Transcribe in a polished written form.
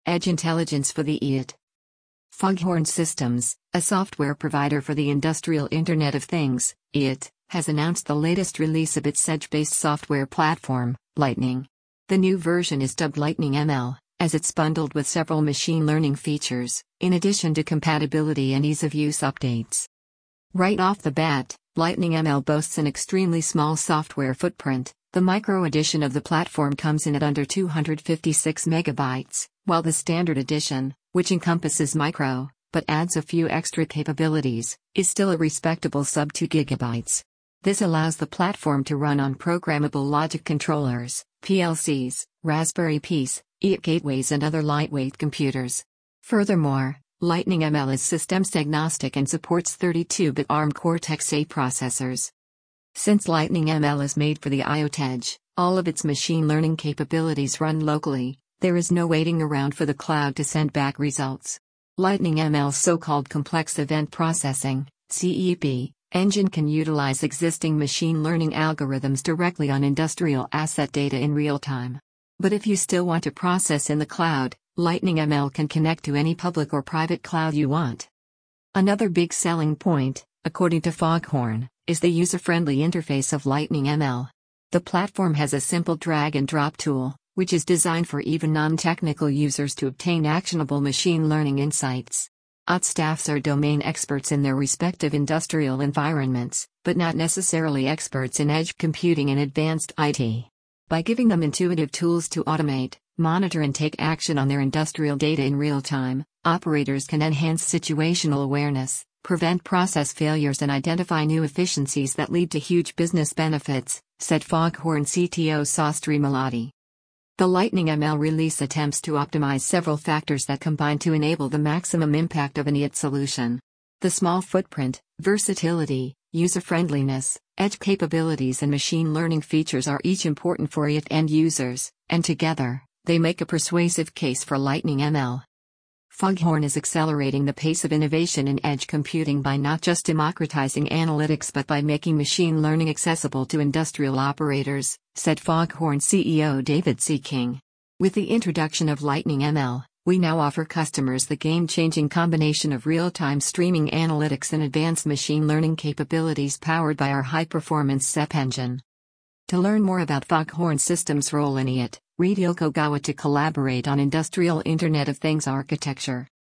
Edge Intelligence for the IoT. Foghorn Systems, a software provider for the Industrial Internet of Things, IoT, has announced the latest release of its edge-based software platform, Lightning. The new version is dubbed Lightning ML, as it's bundled with several machine learning features, in addition to compatibility and ease-of-use updates. Right off the bat, Lightning ML boasts an extremely small software footprint. The micro edition of the platform comes in at under 256 megabytes, while the standard edition, which encompasses micro, but adds a few extra capabilities, is still a respectable sub 2 gigabytes. This allows the platform to run on programmable logic controllers, PLCs, Raspberry Pis, IoT gateways and other lightweight computers. Furthermore, Lightning ML is systems agnostic and supports 32-bit ARM Cortex-A processors. Since Lightning ML is made for the IoT Edge, all of its machine learning capabilities run locally. There is no waiting around for the cloud to send back results. Lightning ML's so-called complex event processing (CEP) engine can utilize existing machine learning algorithms directly on industrial asset data in real time. But if you still want to process in the cloud, Lightning ML can connect to any public or private cloud you want. Another big selling point, according to Foghorn, is the user-friendly interface of Lightning ML. The platform has a simple drag-and-drop tool, which is designed for even non-technical users to obtain actionable machine learning insights. IoT staffs are domain experts in their respective industrial environments, but not necessarily experts in edge computing and advanced IT. By giving them intuitive tools to automate, monitor and take action on their industrial data in real time, operators can enhance situational awareness, prevent process failures and identify new efficiencies that lead to huge business benefits, said Foghorn CTO Sastry Malati. The Lightning ML release attempts to optimize several factors that combine to enable the maximum impact of an IoT solution. The small footprint, versatility, user-friendliness, edge capabilities and machine learning features are each important for IoT end users, and together, they make a persuasive case for Lightning ML. Foghorn is accelerating the pace of innovation in edge computing by not just democratizing analytics but by making machine learning accessible to industrial operators, said Foghorn CEO David C. King. With the introduction of Lightning ML, we now offer customers the game-changing combination of real-time streaming analytics and advanced machine learning capabilities powered by our high-performance SEP engine. To learn more about Foghorn Systems' role in IoT, read Yoko Gawa to collaborate on industrial Internet of Things architecture.